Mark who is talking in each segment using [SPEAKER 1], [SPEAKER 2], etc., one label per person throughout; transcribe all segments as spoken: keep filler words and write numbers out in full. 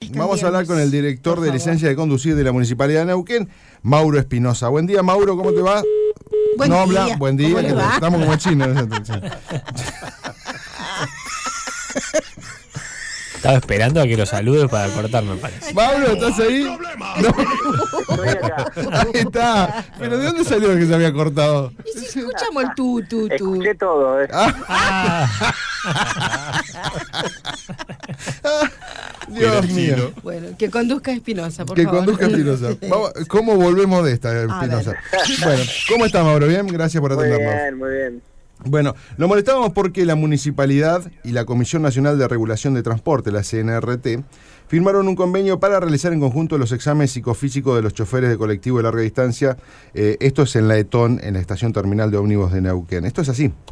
[SPEAKER 1] Vamos a hablar con el director de licencia de conducir de la Municipalidad de Neuquén, Mauro Espinosa. Buen día, Mauro, ¿cómo te va?
[SPEAKER 2] Buen
[SPEAKER 1] no
[SPEAKER 2] día.
[SPEAKER 1] habla, buen día.
[SPEAKER 2] ¿Cómo le va?
[SPEAKER 1] Estamos como chinos.
[SPEAKER 3] Estaba esperando a que lo salude para cortarme, parece.
[SPEAKER 1] Mauro, ¿estás ahí? No.
[SPEAKER 4] Estoy acá.
[SPEAKER 1] Ahí está. ¿Pero de dónde salió que se había cortado?
[SPEAKER 2] ¿Y si escuchamos el tu, tu, tu?
[SPEAKER 4] Escuché todo. Eh.
[SPEAKER 3] Ah,
[SPEAKER 1] Dios mío.
[SPEAKER 2] Bueno, que conduzca Espinosa, por
[SPEAKER 1] Que
[SPEAKER 2] favor.
[SPEAKER 1] conduzca Espinosa. Vamos, ¿cómo volvemos de esta, Espinosa? Bueno, ¿cómo está, Mauro? Bien, gracias por
[SPEAKER 4] Muy
[SPEAKER 1] atendernos.
[SPEAKER 4] bien, muy bien.
[SPEAKER 1] Bueno, lo molestábamos porque la Municipalidad y la Comisión Nacional de Regulación de Transporte, la C N R T, firmaron un convenio para realizar en conjunto los exámenes psicofísicos de los choferes de colectivo de larga distancia. Eh, esto es en la ETON, en la estación terminal de ómnibus de Neuquén. ¿Esto es así?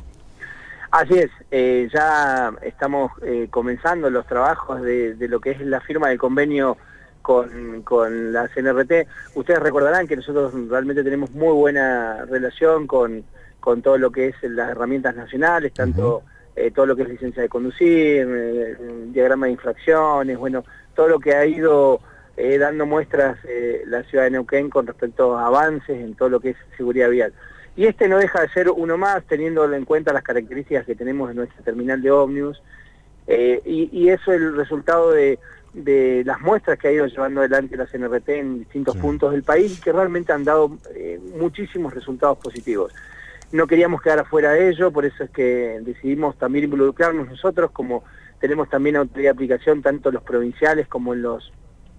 [SPEAKER 4] Así es, eh, ya estamos eh, comenzando los trabajos de, de lo que es la firma del convenio con, con la C N R T. Ustedes recordarán que nosotros realmente tenemos muy buena relación con, con todo lo que es las herramientas nacionales, tanto uh-huh. eh, todo lo que es licencia de conducir, eh, diagrama de infracciones, bueno, todo lo que ha ido eh, dando muestras eh, la ciudad de Neuquén con respecto a avances en todo lo que es seguridad vial. Y este no deja de ser uno más, teniendo en cuenta las características que tenemos en nuestra terminal de ómnibus, eh, y, y eso es el resultado de, de las muestras que ha ido llevando adelante la C N R T en distintos sí. puntos del país, que realmente han dado eh, muchísimos resultados positivos. No queríamos quedar afuera de ello, por eso es que decidimos también involucrarnos nosotros, como tenemos también autoridad de aplicación tanto en los provinciales como en los,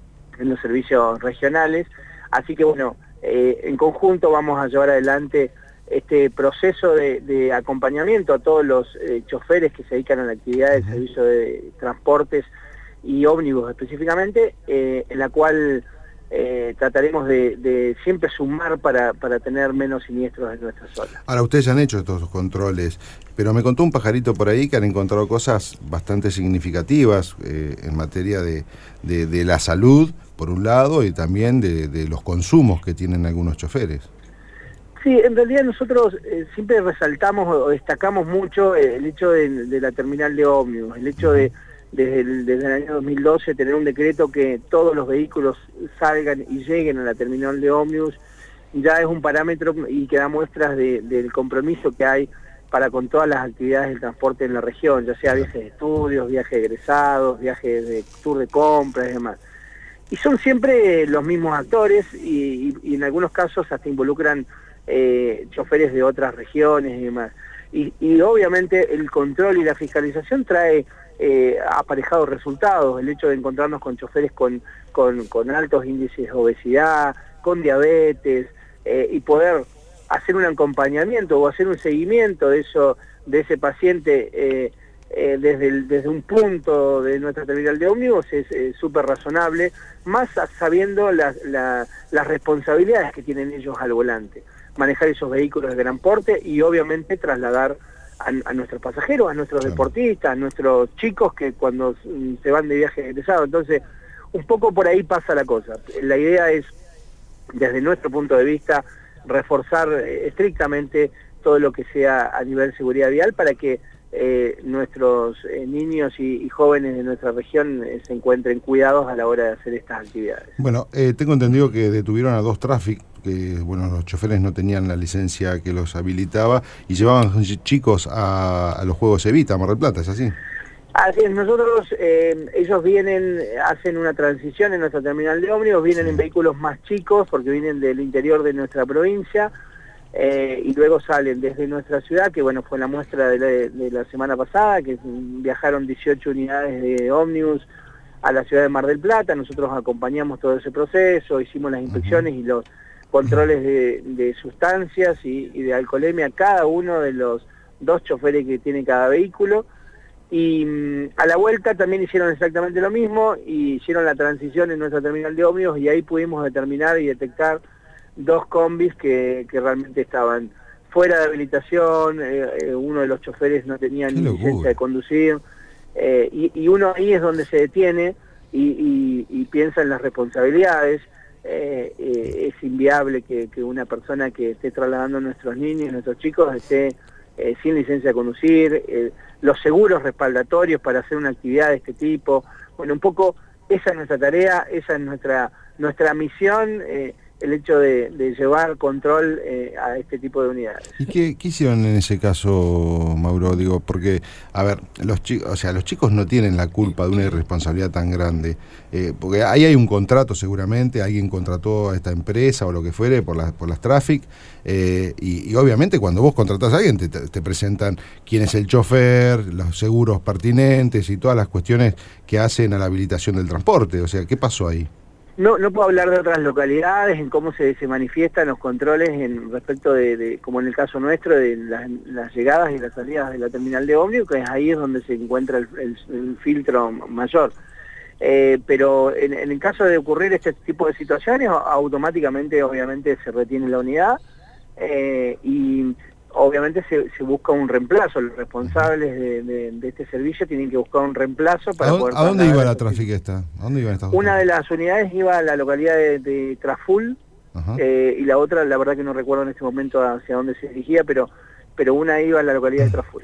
[SPEAKER 4] en los servicios regionales. Así que bueno, eh, en conjunto vamos a llevar adelante este proceso de, de acompañamiento a todos los eh, choferes que se dedican a la actividad del servicio de transportes y ómnibus específicamente, eh, en la cual eh, trataremos de, de siempre sumar para, para tener menos siniestros en nuestra zona.
[SPEAKER 1] Ahora, ustedes han hecho estos controles, pero me contó un pajarito por ahí que han encontrado cosas bastante significativas eh, en materia de, de, de la salud, por un lado, y también de, de los consumos que tienen algunos choferes.
[SPEAKER 4] Sí, en realidad nosotros eh, siempre resaltamos o destacamos mucho eh, el hecho de, de la terminal de ómnibus, el hecho de desde el, desde el año dos mil doce tener un decreto que todos los vehículos salgan y lleguen a la terminal de ómnibus, ya es un parámetro y que da muestras de, del compromiso que hay para con todas las actividades del transporte en la región, ya sea viajes de estudios, viajes de egresados, viajes de tour de compras y demás. Y son siempre los mismos actores y, y, y en algunos casos hasta involucran Eh, choferes de otras regiones y demás. Y, y obviamente el control y la fiscalización trae eh, aparejados resultados, el hecho de encontrarnos con choferes con, con, con altos índices de obesidad, con diabetes, eh, y poder hacer un acompañamiento o hacer un seguimiento de eso, de ese paciente eh, eh, desde, el, desde un punto de nuestra terminal de ómnibus es súper eh, razonable, más sabiendo las, la, las responsabilidades que tienen ellos al volante. Manejar esos vehículos de gran porte y obviamente trasladar a, a nuestros pasajeros, a nuestros claro. deportistas, a nuestros chicos que cuando se van de viaje egresado. Entonces, un poco por ahí pasa la cosa. La idea es, desde nuestro punto de vista, reforzar eh, estrictamente todo lo que sea a nivel de seguridad vial para que eh, nuestros eh, niños y, y jóvenes de nuestra región eh, se encuentren cuidados a la hora de hacer estas actividades.
[SPEAKER 1] Bueno, eh, tengo entendido que detuvieron a dos tráficos, que bueno, los choferes no tenían la licencia que los habilitaba y llevaban chicos a, a los Juegos Evita, a Mar del Plata, ¿es así?
[SPEAKER 4] Así es, nosotros, eh, ellos vienen, hacen una transición en nuestra terminal de ómnibus, vienen sí. en vehículos más chicos porque vienen del interior de nuestra provincia, eh, y luego salen desde nuestra ciudad, que bueno, fue la muestra de la, de la semana pasada, que viajaron dieciocho unidades de ómnibus a la ciudad de Mar del Plata. Nosotros acompañamos todo ese proceso, hicimos las inspecciones uh-huh. y los controles de, de sustancias y, y de alcoholemia cada uno de los dos choferes que tiene cada vehículo, y mmm, a la vuelta también hicieron exactamente lo mismo y hicieron la transición en nuestra terminal de ómnibus y ahí pudimos determinar y detectar dos combis que, que realmente estaban fuera de habilitación, eh, eh, uno de los choferes no tenía ni licencia de conducir, eh, y, y uno ahí es donde se detiene y, y, y piensa en las responsabilidades. Eh, eh, es inviable que, que una persona que esté trasladando a nuestros niños, nuestros chicos, esté eh, sin licencia de conducir, eh, los seguros respaldatorios para hacer una actividad de este tipo. Bueno, un poco esa es nuestra tarea, esa es nuestra nuestra misión, eh, el hecho de, de llevar control eh, a este tipo de unidades.
[SPEAKER 1] ¿Y qué, qué hicieron en ese caso, Mauro? Digo, porque, a ver, los chicos, o sea, los chicos no tienen la culpa de una irresponsabilidad tan grande, eh, porque ahí hay un contrato seguramente, alguien contrató a esta empresa o lo que fuere por las por las traffic, eh, y, y obviamente cuando vos contratás a alguien te, te presentan quién es el chofer, los seguros pertinentes y todas las cuestiones que hacen a la habilitación del transporte. O sea, ¿qué pasó ahí?
[SPEAKER 4] No, no puedo hablar de otras localidades, en cómo se, se manifiestan los controles en respecto de, de, como en el caso nuestro, de las, las llegadas y las salidas de la terminal de ómnibus, que ahí es donde se encuentra el, el, el filtro mayor. Eh, pero en, en el caso de ocurrir este tipo de situaciones, automáticamente, obviamente, se retiene la unidad eh, y obviamente se, se busca un reemplazo. Los responsables de, de, de este servicio tienen que buscar un reemplazo para
[SPEAKER 1] ¿A,
[SPEAKER 4] poder...
[SPEAKER 1] ¿A dónde iba la tráfico esta? ¿A dónde iban estas dos?
[SPEAKER 4] Una de las unidades iba a la localidad de, de Traful, eh, y la otra, la verdad que no recuerdo en este momento hacia dónde se dirigía, pero pero una iba a la localidad de Traful.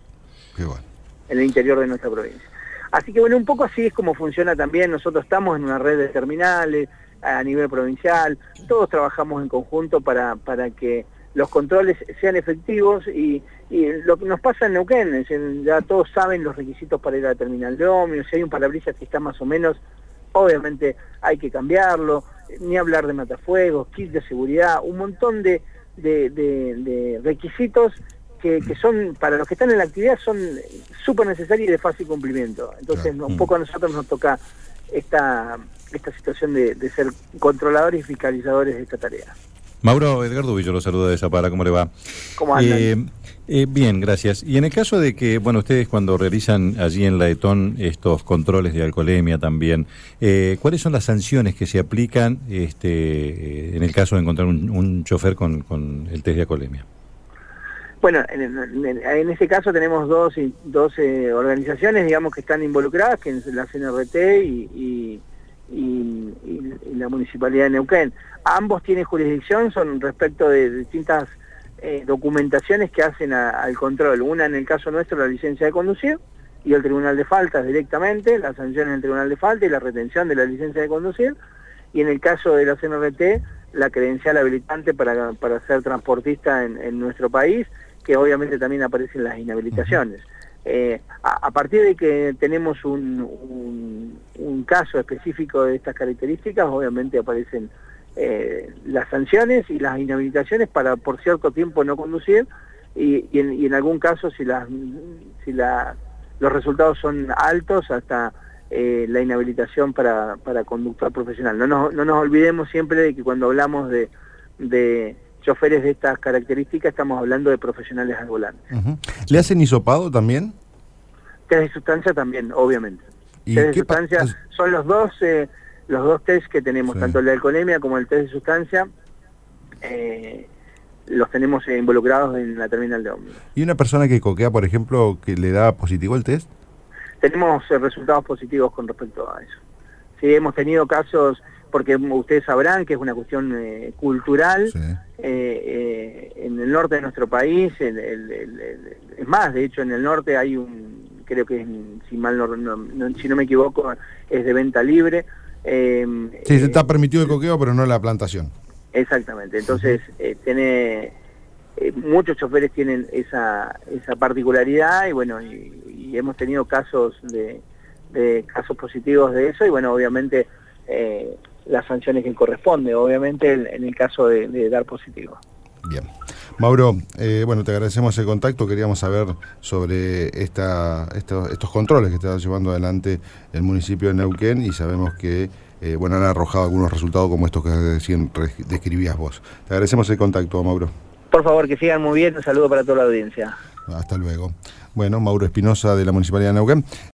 [SPEAKER 1] Qué bueno.
[SPEAKER 4] En el interior de nuestra provincia. Así que bueno, un poco así es como funciona también. Nosotros estamos en una red de terminales a nivel provincial, todos trabajamos en conjunto para, para que los controles sean efectivos y, y lo que nos pasa en Neuquén, es en, ya todos saben los requisitos para ir a la terminal de ómnibus, si hay un parabrisas que está más o menos, obviamente hay que cambiarlo, ni hablar de matafuegos, kits de seguridad, un montón de, de, de, de requisitos que, que son, para los que están en la actividad, son súper necesarios y de fácil cumplimiento. Entonces un poco a nosotros nos toca esta, esta situación de, de ser controladores y fiscalizadores de esta tarea.
[SPEAKER 5] Mauro, Edgardo Villo lo saluda de Zapara, ¿cómo le va?
[SPEAKER 4] ¿Cómo andan?
[SPEAKER 5] Eh, eh, bien, gracias. Y en el caso de que, bueno, ustedes cuando realizan allí en la ETON estos controles de alcoholemia también, eh, ¿cuáles son las sanciones que se aplican este, eh, en el caso de encontrar un, un chofer con, con el test de alcoholemia?
[SPEAKER 4] Bueno, en, en, en ese caso tenemos dos, dos eh, organizaciones, digamos, que están involucradas, que es la C N R T y... y Y, y, y la Municipalidad de Neuquén. Ambos tienen jurisdicción, son respecto de distintas eh, documentaciones que hacen a, al control. Una, en el caso nuestro, la licencia de conducir, y el Tribunal de Faltas directamente, la sanción en el Tribunal de Faltas y la retención de la licencia de conducir, y en el caso de la C N R T, la credencial habilitante para, para ser transportista en, en nuestro país, que obviamente también aparecen las inhabilitaciones. Eh, a, a partir de que tenemos un, un, un caso específico de estas características, obviamente aparecen eh, las sanciones y las inhabilitaciones para por cierto tiempo no conducir y, y, en, y en algún caso si, las, si la, los resultados son altos hasta eh, la inhabilitación para, para conductor profesional. No nos, no nos olvidemos siempre de que cuando hablamos de... de choferes de estas características, estamos hablando de profesionales al volante.
[SPEAKER 1] Uh-huh. ¿Le hacen hisopado también?
[SPEAKER 4] Test de sustancia también, obviamente.
[SPEAKER 1] ¿Y
[SPEAKER 4] test de
[SPEAKER 1] qué
[SPEAKER 4] sustancia
[SPEAKER 1] pa-
[SPEAKER 4] son los dos eh, los dos test que tenemos,
[SPEAKER 1] sí.
[SPEAKER 4] tanto el de alcoholemia como el test de sustancia, eh, los tenemos eh, involucrados en la terminal de ómnibus.
[SPEAKER 1] ¿Y una persona que coquea, por ejemplo, que le da positivo el test?
[SPEAKER 4] Tenemos eh, resultados positivos con respecto a eso. Sí, hemos tenido casos, porque ustedes sabrán que es una cuestión eh, cultural,
[SPEAKER 1] Sí.
[SPEAKER 4] eh, eh, en el norte de nuestro país, el, el, el, el, es más, de hecho en el norte hay un, creo que es, si mal no, no, no, si no me equivoco, es de venta libre. Eh,
[SPEAKER 1] Sí,
[SPEAKER 4] eh,
[SPEAKER 1] está permitido el coqueo, pero no la plantación.
[SPEAKER 4] Exactamente, entonces eh, tiene, eh, muchos choferes tienen esa, esa particularidad y bueno, y, y hemos tenido casos de, de casos positivos de eso y bueno, obviamente eh, las sanciones que corresponde, obviamente en, en el caso de, de dar positivo.
[SPEAKER 1] Bien. Mauro, eh, bueno, te agradecemos el contacto, queríamos saber sobre esta, estos, estos controles que está llevando adelante el municipio de Neuquén y sabemos que eh, bueno, han arrojado algunos resultados como estos que recién describías vos. Te agradecemos el contacto, Mauro.
[SPEAKER 4] Por favor, que sigan muy bien, un saludo para toda la audiencia.
[SPEAKER 1] Hasta luego. Bueno, Mauro Espinosa de la Municipalidad de Neuquén.